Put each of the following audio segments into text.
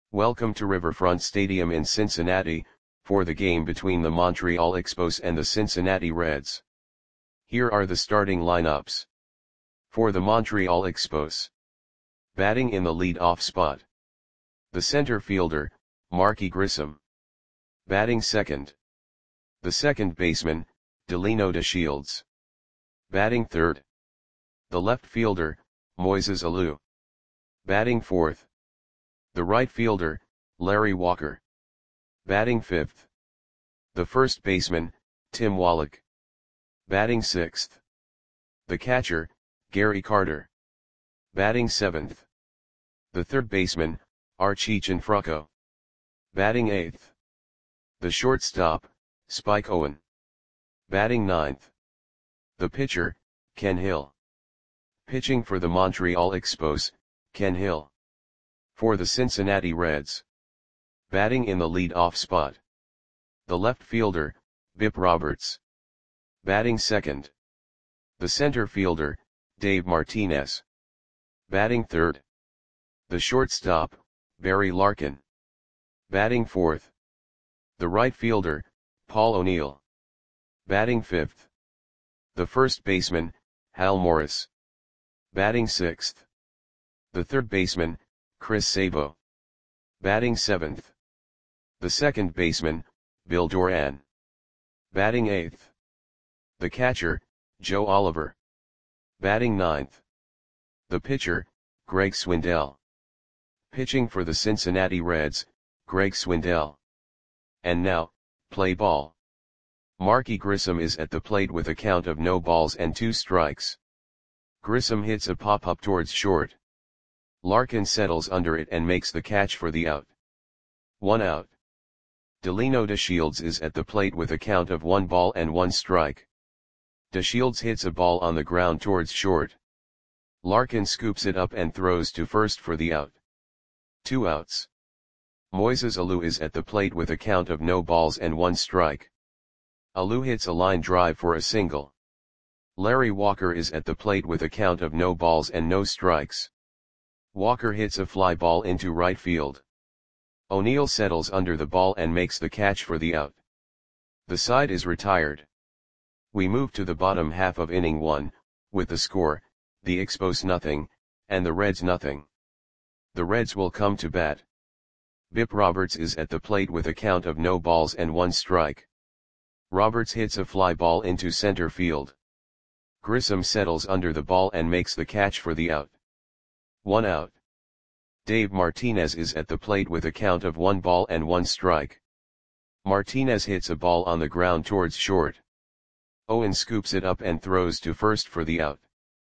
Welcome to Riverfront Stadium in Cincinnati, for the game between the Montreal Expos and the Cincinnati Reds. Here are the starting lineups. For the Montreal Expos. Batting in the lead-off spot. The center fielder, Marky Grissom. Batting second. The second baseman, Delino DeShields. Batting third. The left fielder, Moises Alou. Batting fourth. The right fielder, Larry Walker. Batting fifth. The first baseman, Tim Wallach. Batting sixth. The catcher, Gary Carter. Batting seventh. The third baseman, Archie Cianfrocco. Batting eighth. The shortstop, Spike Owen. Batting ninth. The pitcher, Ken Hill. Pitching for the Montreal Expos, Ken Hill. For the Cincinnati Reds. Batting in the lead-off spot. The left fielder, Bip Roberts. Batting second. The center fielder, Dave Martinez. Batting third. The shortstop, Barry Larkin. Batting fourth. The right fielder, Paul O'Neill. Batting fifth. The first baseman, Hal Morris. Batting sixth. The third baseman, Chris Sabo. Batting seventh. The second baseman, Bill Doran. Batting eighth. The catcher, Joe Oliver. Batting ninth. The pitcher, Greg Swindell. Pitching for the Cincinnati Reds, Greg Swindell. And now, play ball. Marky Grissom is at the plate with a count of no balls and 2 strikes. Grissom hits a pop-up towards short. Larkin settles under it and makes the catch for the out. 1 out. Delino DeShields is at the plate with a count of 1 ball and 1 strike. DeShields hits a ball on the ground towards short. Larkin scoops it up and throws to first for the out. 2 outs. Moises Alou is at the plate with a count of no balls and 1 strike. Alou hits a line drive for a single. Larry Walker is at the plate with a count of no balls and no strikes. Walker hits a fly ball into right field. O'Neill settles under the ball and makes the catch for the out. The side is retired. We move to the bottom half of inning 1, with the score, the Expos nothing, and the Reds nothing. The Reds will come to bat. Bip Roberts is at the plate with a count of no balls and 1 strike. Roberts hits a fly ball into center field. Grissom settles under the ball and makes the catch for the out. 1 out. Dave Martinez is at the plate with a count of 1 ball and 1 strike. Martinez hits a ball on the ground towards short. Owen scoops it up and throws to first for the out.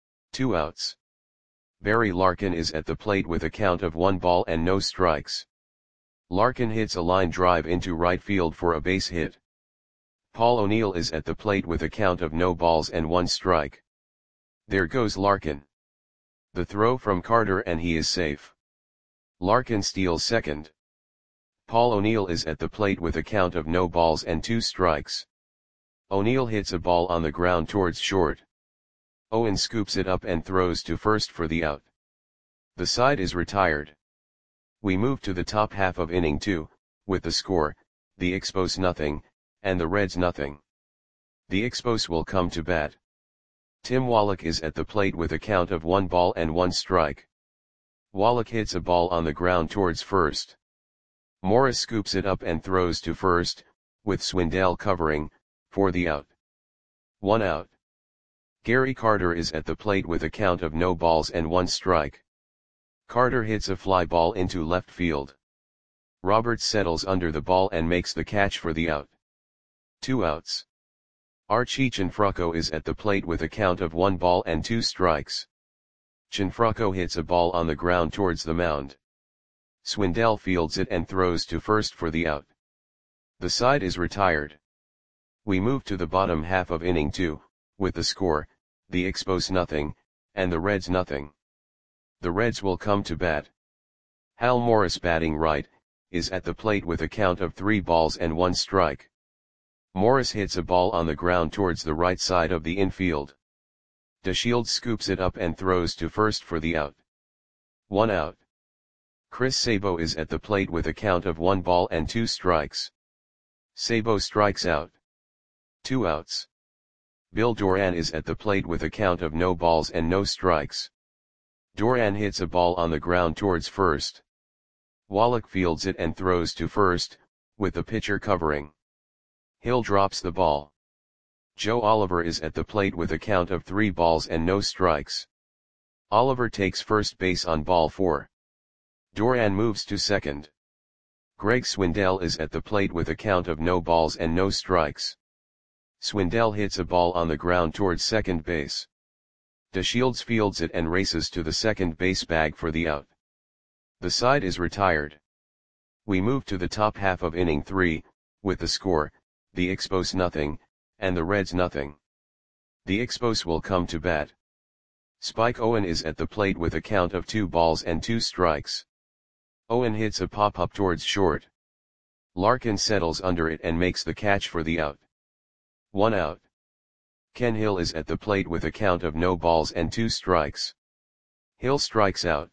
2 outs. Barry Larkin is at the plate with a count of 1 ball and no strikes. Larkin hits a line drive into right field for a base hit. Paul O'Neill is at the plate with a count of no balls and 1 strike. There goes Larkin. The throw from Carter and he is safe. Larkin steals second. Paul O'Neill is at the plate with a count of no balls and 2 strikes. O'Neill hits a ball on the ground towards short. Owen scoops it up and throws to first for the out. The side is retired. We move to the top half of inning 2, with the score, the Expos nothing, and the Reds nothing. The Expos will come to bat. Tim Wallach is at the plate with a count of 1 ball and 1 strike. Wallach hits a ball on the ground towards first. Morris scoops it up and throws to first, with Swindell covering, for the out. 1 out. Gary Carter is at the plate with a count of no balls and 1 strike. Carter hits a fly ball into left field. Roberts settles under the ball and makes the catch for the out. 2 outs. Archie Cianfrocco is at the plate with a count of 1 ball and 2 strikes. Cianfrocco hits a ball on the ground towards the mound. Swindell fields it and throws to first for the out. The side is retired. We move to the bottom half of inning 2, with the score, the Expos nothing, and the Reds nothing. The Reds will come to bat. Hal Morris batting right, is at the plate with a count of 3 balls and 1 strike. Morris hits a ball on the ground towards the right side of the infield. DeShields scoops it up and throws to first for the out. 1 out. Chris Sabo is at the plate with a count of 1 ball and 2 strikes. Sabo strikes out. 2 outs. Bill Doran is at the plate with a count of no balls and no strikes. Doran hits a ball on the ground towards first. Wallach fields it and throws to first, with the pitcher covering. Hill drops the ball. Joe Oliver is at the plate with a count of 3 balls and no strikes. Oliver takes first base on ball 4. Doran moves to second. Greg Swindell is at the plate with a count of no balls and no strikes. Swindell hits a ball on the ground towards second base. DeShields fields it and races to the second base bag for the out. The side is retired. We move to the top half of inning 3, with the score, the Expos nothing, and the Reds nothing. The Expos will come to bat. Spike Owen is at the plate with a count of 2 balls and 2 strikes. Owen hits a pop-up towards short. Larkin settles under it and makes the catch for the out. 1 out. Ken Hill is at the plate with a count of no balls and 2 strikes. Hill strikes out.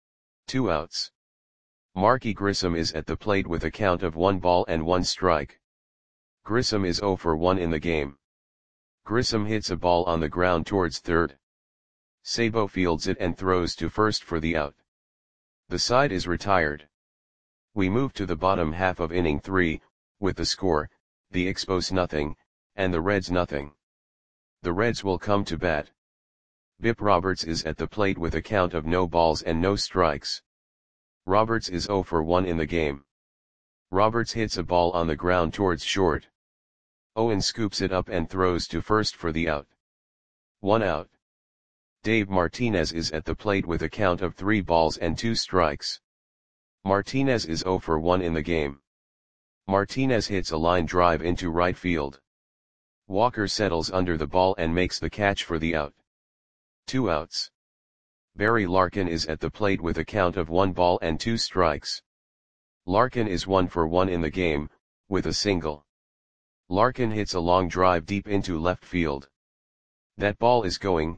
2 outs. Marky Grissom is at the plate with a count of 1 ball and 1 strike. Grissom is 0 for 1 in the game. Grissom hits a ball on the ground towards third. Sabo fields it and throws to first for the out. The side is retired. We move to the bottom half of inning 3, with the score, the Expos nothing, and the Reds nothing. The Reds will come to bat. Bip Roberts is at the plate with a count of no balls and no strikes. Roberts is 0 for 1 in the game. Roberts hits a ball on the ground towards short. Owen scoops it up and throws to first for the out. 1 out. Dave Martinez is at the plate with a count of 3 balls and 2 strikes. Martinez is 0 for 1 in the game. Martinez hits a line drive into right field. Walker settles under the ball and makes the catch for the out. 2 outs. Barry Larkin is at the plate with a count of 1 ball and 2 strikes. Larkin is 1 for 1 in the game, with a single. Larkin hits a long drive deep into left field. That ball is going,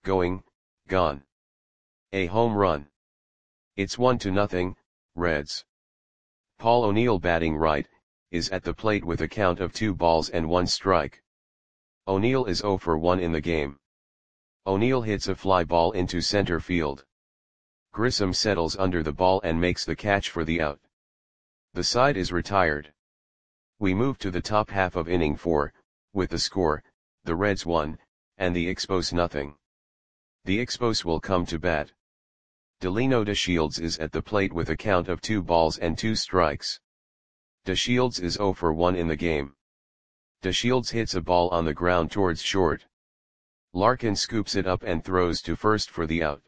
gone. A home run. It's 1-0, Reds. Paul O'Neill batting right, is at the plate with a count of 2 balls and 1 strike. O'Neill is 0 for 1 in the game. O'Neill hits a fly ball into center field. Grissom settles under the ball and makes the catch for the out. The side is retired. We move to the top half of inning 4, with the score, the Reds 1, and the Expos nothing. The Expos will come to bat. Delino DeShields is at the plate with a count of 2 balls and 2 strikes. DeShields is 0 for 1 in the game. DeShields hits a ball on the ground towards short. Larkin scoops it up and throws to first for the out.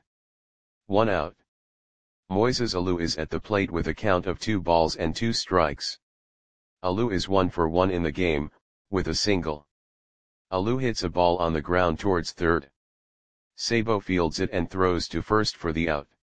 1 out. Moises Alou is at the plate with a count of 2 balls and 2 strikes. Alou is 1 for 1 in the game, with a single. Alou hits a ball on the ground towards third. Sabo fields it and throws to first for the out.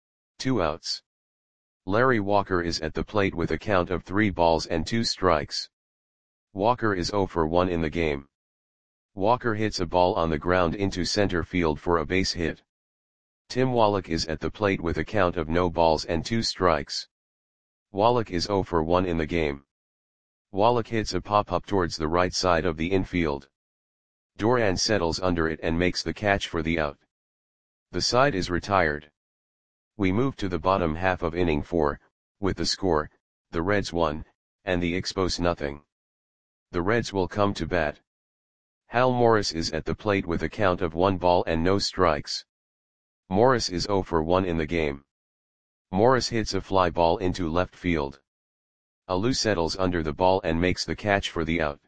2 outs. Larry Walker is at the plate with a count of 3 balls and 2 strikes. Walker is 0 for 1 in the game. Walker hits a ball on the ground into center field for a base hit. Tim Wallach is at the plate with a count of no balls and 2 strikes. Wallach is 0 for 1 in the game. Wallach hits a pop-up towards the right side of the infield. Doran settles under it and makes the catch for the out. The side is retired. We move to the bottom half of inning 4, with the score, the Reds 1, and the Expos nothing. The Reds will come to bat. Hal Morris is at the plate with a count of 1 ball and no strikes. Morris is 0 for 1 in the game. Morris hits a fly ball into left field. Alou settles under the ball and makes the catch for the out.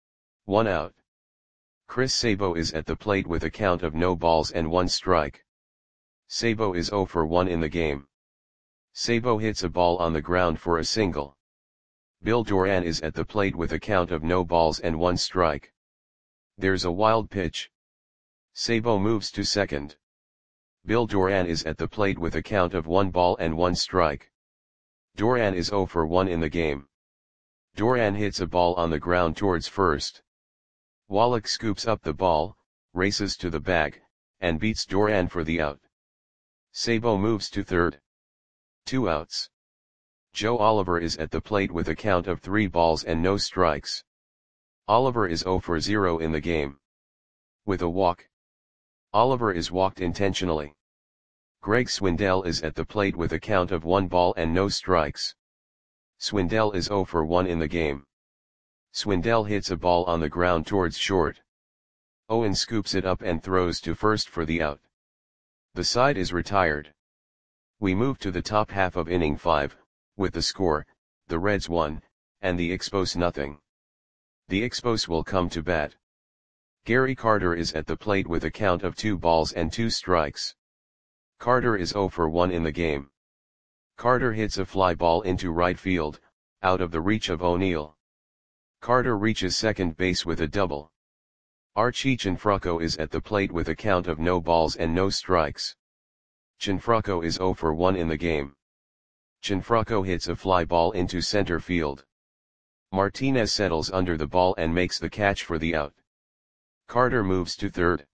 1 out. Chris Sabo is at the plate with a count of no balls and 1 strike. Sabo is 0 for 1 in the game. Sabo hits a ball on the ground for a single. Bill Doran is at the plate with a count of no balls and 1 strike. There's a wild pitch. Sabo moves to second. Bill Doran is at the plate with a count of 1 ball and 1 strike. Doran is 0 for 1 in the game. Doran hits a ball on the ground towards first. Wallach scoops up the ball, races to the bag, and beats Doran for the out. Sabo moves to third. 2 outs. Joe Oliver is at the plate with a count of 3 balls and no strikes. Oliver is 0 for 0 in the game. With a walk. Oliver is walked intentionally. Greg Swindell is at the plate with a count of 1 ball and no strikes. Swindell is 0 for 1 in the game. Swindell hits a ball on the ground towards short. Owen scoops it up and throws to first for the out. The side is retired. We move to the top half of inning 5, with the score, the Reds 1, and the Expos nothing. The Expos will come to bat. Gary Carter is at the plate with a count of 2 balls and 2 strikes. Carter is 0 for 1 in the game. Carter hits a fly ball into right field, out of the reach of O'Neill. Carter reaches second base with a double. Archie Cianfrocco is at the plate with a count of no balls and no strikes. Cianfrocco is 0 for 1 in the game. Cianfrocco hits a fly ball into center field. Martinez settles under the ball and makes the catch for the out. Carter moves to third.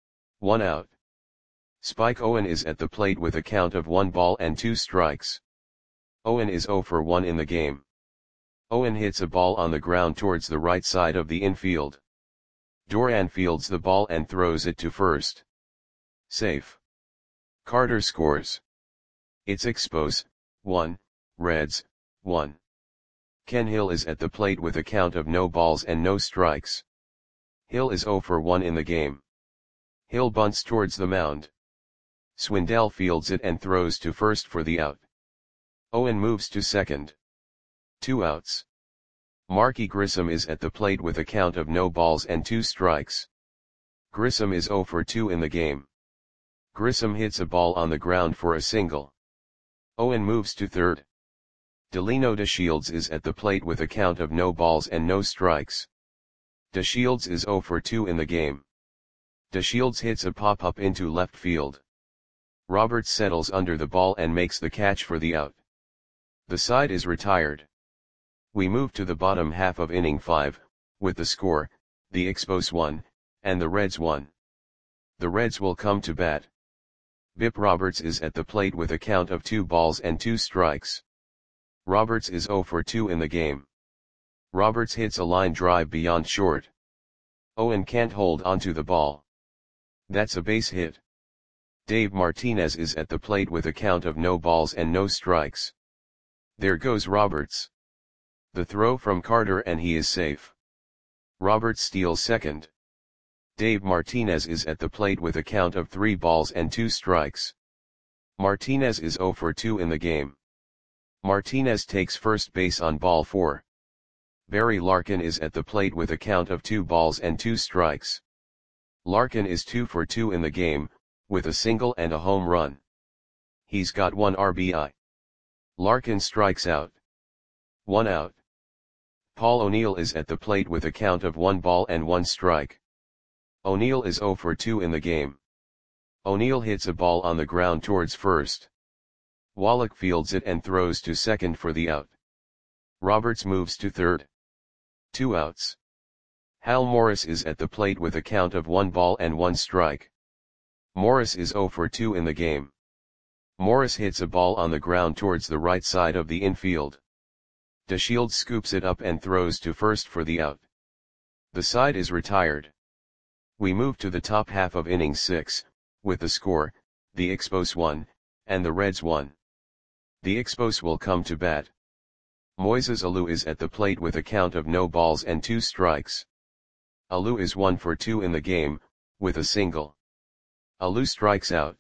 1 out. Spike Owen is at the plate with a count of 1 ball and 2 strikes. Owen is 0 for 1 in the game. Owen hits a ball on the ground towards the right side of the infield. Doran fields the ball and throws it to first. Safe. Carter scores. It's Expos, 1, Reds, 1. Ken Hill is at the plate with a count of no balls and no strikes. Hill is 0 for 1 in the game. Hill bunts towards the mound. Swindell fields it and throws to first for the out. Owen moves to second. 2 outs. Marky Grissom is at the plate with a count of no balls and 2 strikes. Grissom is 0 for 2 in the game. Grissom hits a ball on the ground for a single. Owen moves to third. Delino DeShields is at the plate with a count of no balls and no strikes. DeShields is 0 for 2 in the game. DeShields hits a pop-up into left field. Roberts settles under the ball and makes the catch for the out. The side is retired. We move to the bottom half of inning 5, with the score, the Expos 1, and the Reds 1. The Reds will come to bat. Bip Roberts is at the plate with a count of 2 balls and 2 strikes. Roberts is 0 for 2 in the game. Roberts hits a line drive beyond short. Owen can't hold onto the ball. That's a base hit. Dave Martinez is at the plate with a count of no balls and no strikes. There goes Roberts. The throw from Carter and he is safe. Roberts steals second. Dave Martinez is at the plate with a count of 3 balls and 2 strikes. Martinez is 0 for 2 in the game. Martinez takes first base on ball 4. Barry Larkin is at the plate with a count of 2 balls and 2 strikes. Larkin is 2 for 2 in the game, with a single and a home run. He's got 1 RBI. Larkin strikes out. 1 out. Paul O'Neill is at the plate with a count of 1 ball and 1 strike. O'Neill is 0 for 2 in the game. O'Neill hits a ball on the ground towards first. Wallach fields it and throws to second for the out. Roberts moves to third. 2 outs. Hal Morris is at the plate with a count of 1 ball and 1 strike. Morris is 0 for 2 in the game. Morris hits a ball on the ground towards the right side of the infield. DeShields scoops it up and throws to first for the out. The side is retired. We move to the top half of inning 6, with the score, the Expos 1, and the Reds 1. The Expos will come to bat. Moises Alou is at the plate with a count of no balls and 2 strikes. Alou is 1 for 2 in the game, with a single. Alou strikes out.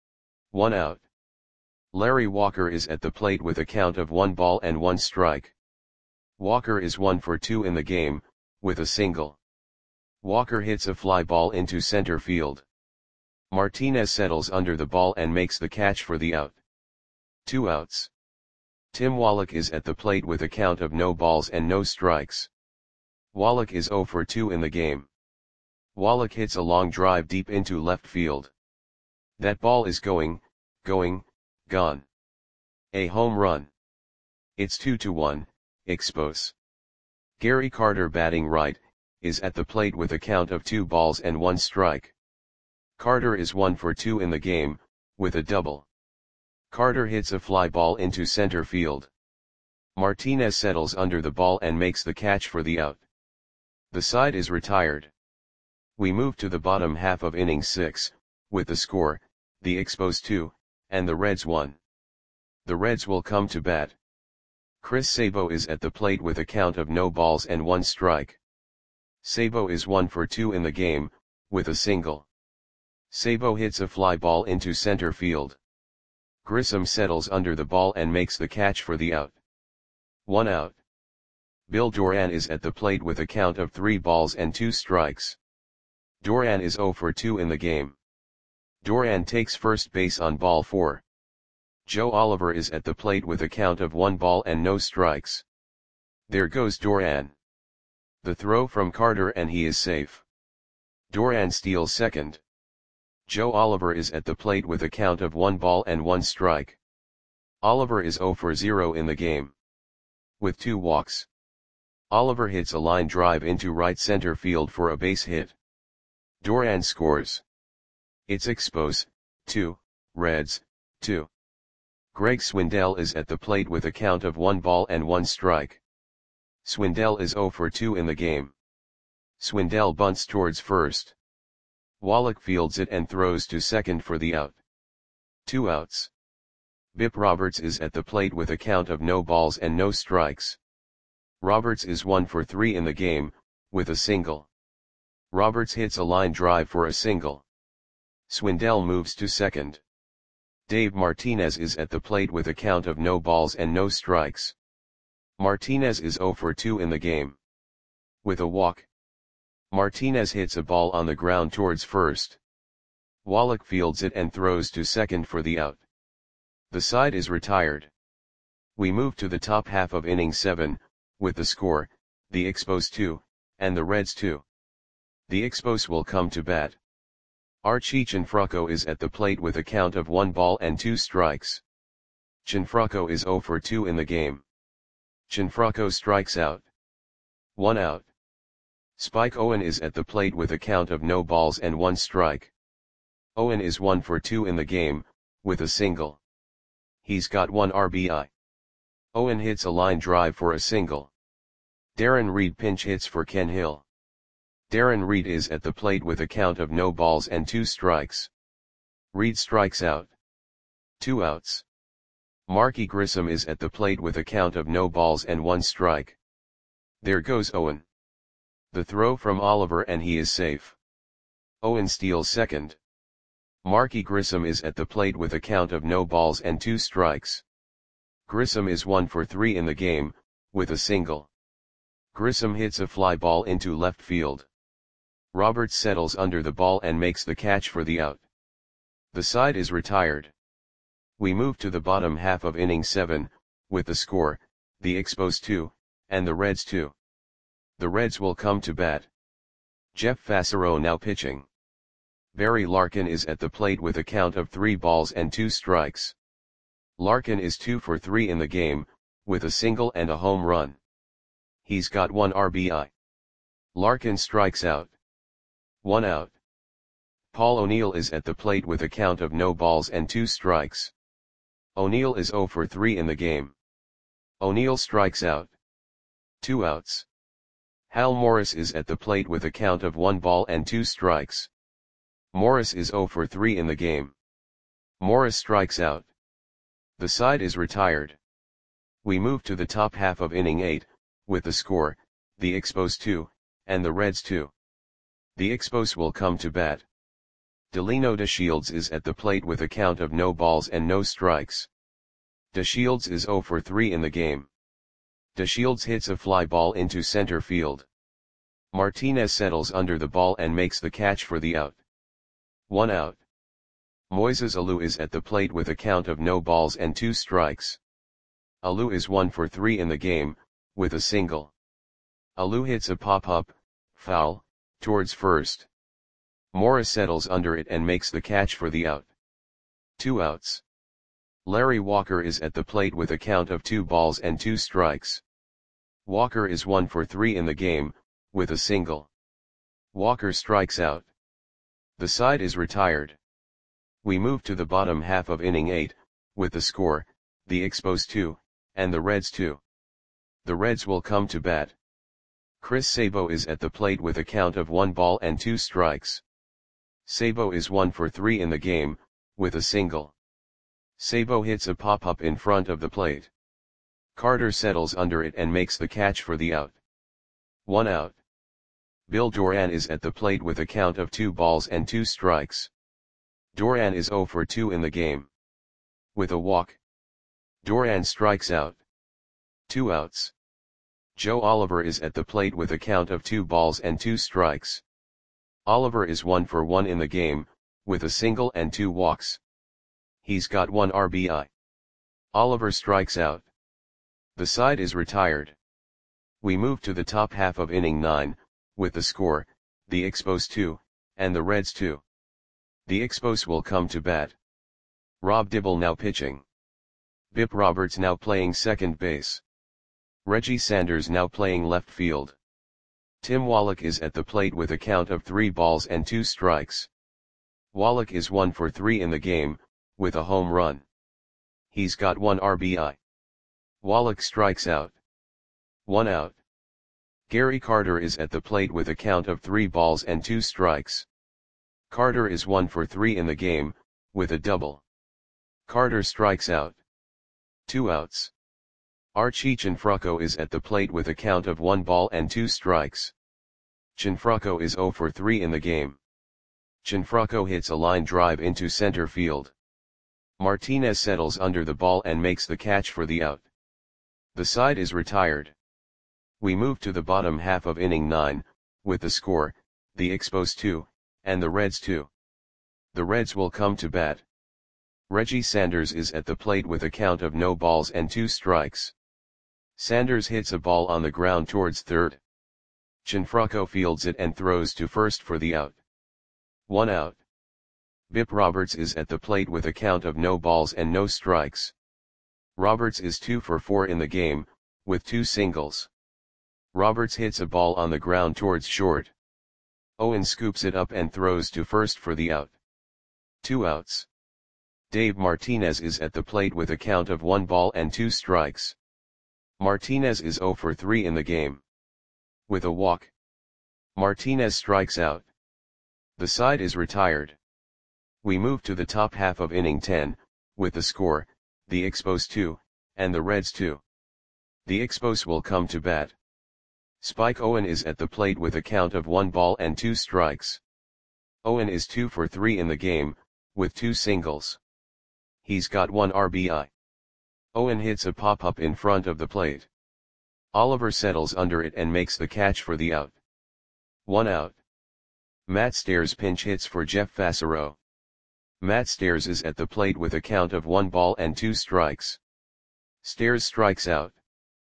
1 out. Larry Walker is at the plate with a count of 1 ball and 1 strike. Walker is 1 for 2 in the game, with a single. Walker hits a fly ball into center field. Martinez settles under the ball and makes the catch for the out. 2 outs. Tim Wallach is at the plate with a count of no balls and no strikes. Wallach is 0 for 2 in the game. Wallach hits a long drive deep into left field. That ball is gone. A home run. It's 2-1, Expos. Gary Carter batting right, is at the plate with a count of 2 balls and 1 strike. Carter is 1 for 2 in the game, with a double. Carter hits a fly ball into center field. Martinez settles under the ball and makes the catch for the out. The side is retired. We move to the bottom half of inning 6, with the score, the Expos 2, and the Reds 1. The Reds will come to bat. Chris Sabo is at the plate with a count of no balls and 1 strike. Sabo is 1 for 2 in the game, with a single. Sabo hits a fly ball into center field. Grissom settles under the ball and makes the catch for the out. 1 out. Bill Doran is at the plate with a count of 3 balls and 2 strikes. Doran is 0 for 2 in the game. Doran takes first base on ball 4. Joe Oliver is at the plate with a count of 1 ball and no strikes. There goes Doran. The throw from Carter and he is safe. Doran steals second. Joe Oliver is at the plate with a count of 1 ball and 1 strike. Oliver is 0 for 0 in the game. With 2 walks. Oliver hits a line drive into right center field for a base hit. Doran scores. It's Expos, 2, Reds, 2. Greg Swindell is at the plate with a count of 1 ball and 1 strike. Swindell is 0 for 2 in the game. Swindell bunts towards first. Wallach fields it and throws to second for the out. 2 outs. Bip Roberts is at the plate with a count of no balls and no strikes. Roberts is 1 for 3 in the game, with a single. Roberts hits a line drive for a single. Swindell moves to second. Dave Martinez is at the plate with a count of no balls and no strikes. Martinez is 0 for 2 in the game. With a walk. Martinez hits a ball on the ground towards first. Wallach fields it and throws to second for the out. The side is retired. We move to the top half of inning 7, with the score, the Expos 2, and the Reds 2. The Expos will come to bat. Archie Cianfrocco is at the plate with a count of 1 ball and 2 strikes. Cianfrocco is 0 for 2 in the game. Cianfrocco strikes out. 1 out. Spike Owen is at the plate with a count of no balls and 1 strike. Owen is 1 for 2 in the game, with a single. He's got 1 RBI. Owen hits a line drive for a single. Darren Reed pinch hits for Ken Hill. Darren Reed is at the plate with a count of no balls and 2 strikes. Reed strikes out. 2 outs. Marky Grissom is at the plate with a count of no balls and 1 strike. There goes Owen. The throw from Oliver and he is safe. Owen steals second. Marky Grissom is at the plate with a count of no balls and 2 strikes. Grissom is 1 for 3 in the game, with a single. Grissom hits a fly ball into left field. Roberts settles under the ball and makes the catch for the out. The side is retired. We move to the bottom half of inning 7, with the score, the Expos 2, and the Reds 2. The Reds will come to bat. Jeff Fassero now pitching. Barry Larkin is at the plate with a count of 3 balls and 2 strikes. Larkin is 2 for 3 in the game, with a single and a home run. He's got 1 RBI. Larkin strikes out. 1 out. Paul O'Neill is at the plate with a count of no balls and 2 strikes. O'Neill is 0 for 3 in the game. O'Neill strikes out. 2 outs. Hal Morris is at the plate with a count of 1 ball and 2 strikes. Morris is 0 for 3 in the game. Morris strikes out. The side is retired. We move to the top half of inning 8, with the score, the Expos 2, and the Reds 2. The Expos will come to bat. Delino DeShields is at the plate with a count of no balls and no strikes. DeShields is 0 for 3 in the game. DeShields hits a fly ball into center field. Martinez settles under the ball and makes the catch for the out. 1 out. Moises Alou is at the plate with a count of no balls and 2 strikes. Alou is 1 for 3 in the game, with a single. Alou hits a pop-up, foul, towards first. Morris settles under it and makes the catch for the out. 2 outs. Larry Walker is at the plate with a count of 2 balls and 2 strikes. Walker is 1 for 3 in the game, with a single. Walker strikes out. The side is retired. We move to the bottom half of inning 8, with the score, the Expos 2, and the Reds 2. The Reds will come to bat. Chris Sabo is at the plate with a count of 1 ball and 2 strikes. Sabo is 1 for 3 in the game, with a single. Sabo hits a pop-up in front of the plate. Carter settles under it and makes the catch for the out. 1 out. Bill Doran is at the plate with a count of 2 balls and 2 strikes. Doran is 0 for 2 in the game. With a walk, Doran strikes out. 2 outs. Joe Oliver is at the plate with a count of 2 balls and 2 strikes. Oliver is 1 for 1 in the game, with a single and 2 walks. He's got 1 RBI. Oliver strikes out. The side is retired. We move to the top half of inning 9, with the score, the Expos 2, and the Reds 2. The Expos will come to bat. Rob Dibble now pitching. Bip Roberts now playing second base. Reggie Sanders now playing left field. Tim Wallach is at the plate with a count of 3 balls and 2 strikes. Wallach is 1 for 3 in the game, with a home run. He's got 1 RBI. Wallach strikes out. 1 out. Gary Carter is at the plate with a count of 3 balls and 2 strikes. Carter is 1 for 3 in the game, with a double. Carter strikes out. 2 outs. Archie Cianfrocco is at the plate with a count of 1 ball and 2 strikes. Cianfrocco is 0 for 3 in the game. Cianfrocco hits a line drive into center field. Martinez settles under the ball and makes the catch for the out. The side is retired. We move to the bottom half of inning 9, with the score, the Expos 2, and the Reds 2. The Reds will come to bat. Reggie Sanders is at the plate with a count of no balls and 2 strikes. Sanders hits a ball on the ground towards third. Cianfrocco fields it and throws to first for the out. 1 out. Bip Roberts is at the plate with a count of no balls and no strikes. Roberts is 2 for 4 in the game, with 2 singles. Roberts hits a ball on the ground towards short. Owen scoops it up and throws to first for the out. 2 outs. Dave Martinez is at the plate with a count of 1 ball and 2 strikes. Martinez is 0 for 3 in the game. With a walk, Martinez strikes out. The side is retired. We move to the top half of inning 10, with the score, the Expos 2, and the Reds 2. The Expos will come to bat. Spike Owen is at the plate with a count of 1 ball and 2 strikes. Owen is 2 for 3 in the game, with 2 singles. He's got 1 RBI. Owen hits a pop-up in front of the plate. Oliver settles under it and makes the catch for the out. 1 out. Matt Stairs pinch hits for Jeff Fassero. Matt Stairs is at the plate with a count of 1 ball and 2 strikes. Stairs strikes out.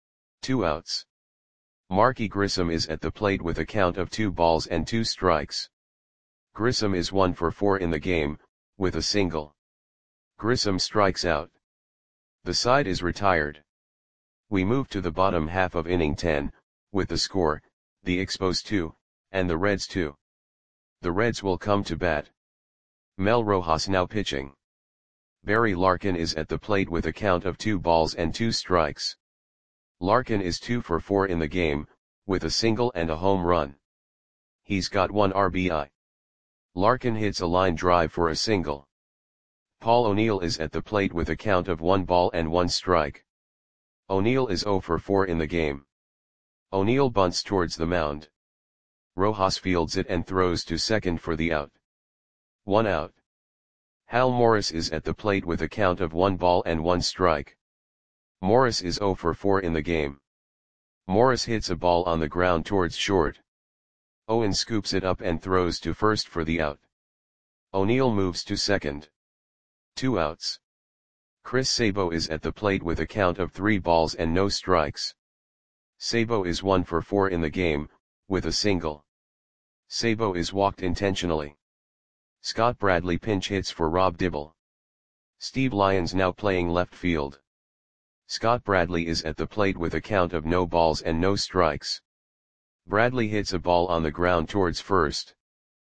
2 outs. Marky Grissom is at the plate with a count of 2 balls and 2 strikes. Grissom is 1 for 4 in the game, with a single. Grissom strikes out. The side is retired. We move to the bottom half of inning 10, with the score, the Expos 2, and the Reds 2. The Reds will come to bat. Mel Rojas now pitching. Barry Larkin is at the plate with a count of 2 balls and 2 strikes. Larkin is 2 for 4 in the game, with a single and a home run. He's got 1 RBI. Larkin hits a line drive for a single. Paul O'Neill is at the plate with a count of 1 ball and 1 strike. O'Neill is 0 for 4 in the game. O'Neill bunts towards the mound. Rojas fields it and throws to second for the out. 1 out. Hal Morris is at the plate with a count of 1 ball and 1 strike. Morris is 0 for 4 in the game. Morris hits a ball on the ground towards short. Owen scoops it up and throws to first for the out. O'Neill moves to second. 2 outs. Chris Sabo is at the plate with a count of 3 balls and no strikes. Sabo is 1 for 4 in the game, with a single. Sabo is walked intentionally. Scott Bradley pinch hits for Rob Dibble. Steve Lyons now playing left field. Scott Bradley is at the plate with a count of no balls and no strikes. Bradley hits a ball on the ground towards first.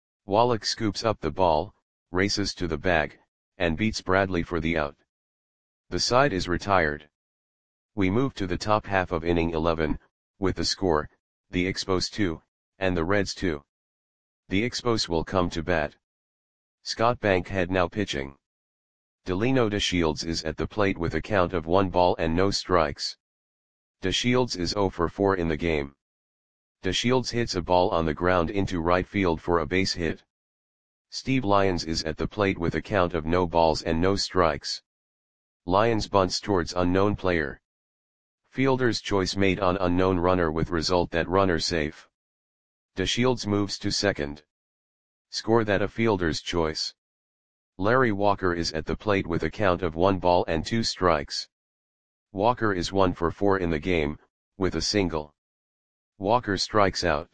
Wallach scoops up the ball, races to the bag, and beats Bradley for the out. The side is retired. We move to the top half of inning 11, with the score, the Expos 2, and the Reds 2. The Expos will come to bat. Scott Bankhead now pitching. Delino DeShields is at the plate with a count of 1 ball and no strikes. DeShields is 0 for 4 in the game. DeShields hits a ball on the ground into right field for a base hit. Steve Lyons is at the plate with a count of no balls and no strikes. Lyons bunts towards unknown player. Fielder's choice made on unknown runner with result that runner safe. DeShields moves to second. Score that a fielder's choice. Larry Walker is at the plate with a count of 1 ball and 2 strikes. Walker is 1 for 4 in the game, with a single. Walker strikes out.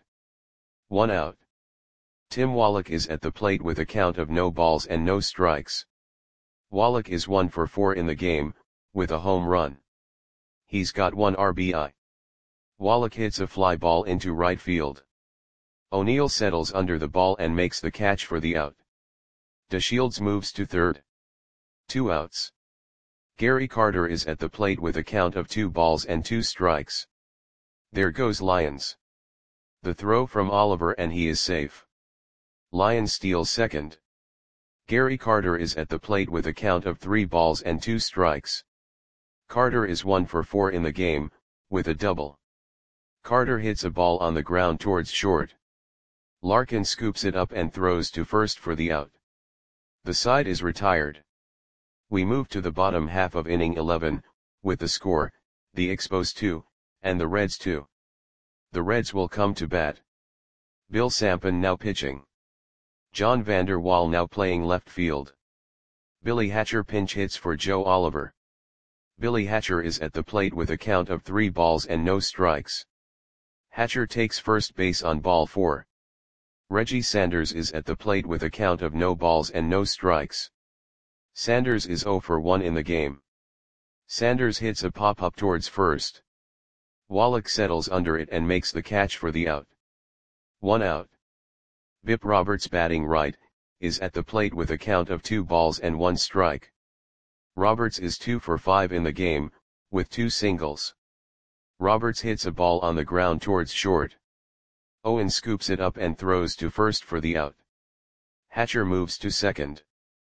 1 out. Tim Wallach is at the plate with a count of no balls and no strikes. Wallach is 1 for 4 in the game, with a home run. He's got 1 RBI. Wallach hits a fly ball into right field. O'Neill settles under the ball and makes the catch for the out. DeShields moves to third. 2 outs. Gary Carter is at the plate with a count of 2 balls and 2 strikes. There goes Lyons. The throw from Oliver and he is safe. Lyons steals second. Gary Carter is at the plate with a count of 3 balls and 2 strikes. Carter is 1 for 4 in the game, with a double. Carter hits a ball on the ground towards short. Larkin scoops it up and throws to first for the out. The side is retired. We move to the bottom half of inning 11, with the score, the Expos 2, and the Reds 2. The Reds will come to bat. Bill Sampen now pitching. John Vander Wal now playing left field. Billy Hatcher pinch hits for Joe Oliver. Billy Hatcher is at the plate with a count of 3 balls and no strikes. Hatcher takes first base on ball 4. Reggie Sanders is at the plate with a count of no balls and no strikes. Sanders is 0 for 1 in the game. Sanders hits a pop-up towards first. Wallach settles under it and makes the catch for the out. 1 out. Bip Roberts batting right, is at the plate with a count of 2 balls and 1 strike. Roberts is 2 for 5 in the game, with 2 singles. Roberts hits a ball on the ground towards short. Owen scoops it up and throws to first for the out. Hatcher moves to second.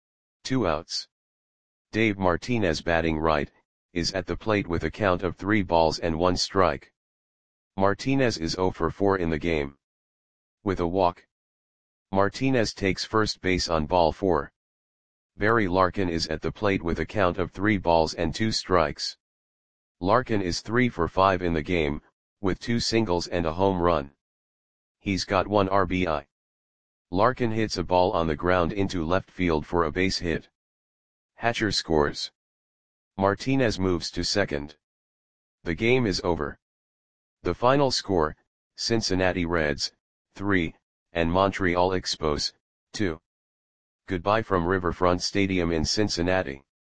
2 outs. Dave Martinez batting right, is at the plate with a count of 3 balls and 1 strike. Martinez is 0 for 4 in the game. With a walk. Martinez takes first base on ball 4. Barry Larkin is at the plate with a count of 3 balls and 2 strikes. Larkin is 3 for 5 in the game, with 2 singles and a home run. He's got 1 RBI. Larkin hits a ball on the ground into left field for a base hit. Hatcher scores. Martinez moves to second. The game is over. The final score, Cincinnati Reds, 3, and Montreal Expos, 2. Goodbye from Riverfront Stadium in Cincinnati.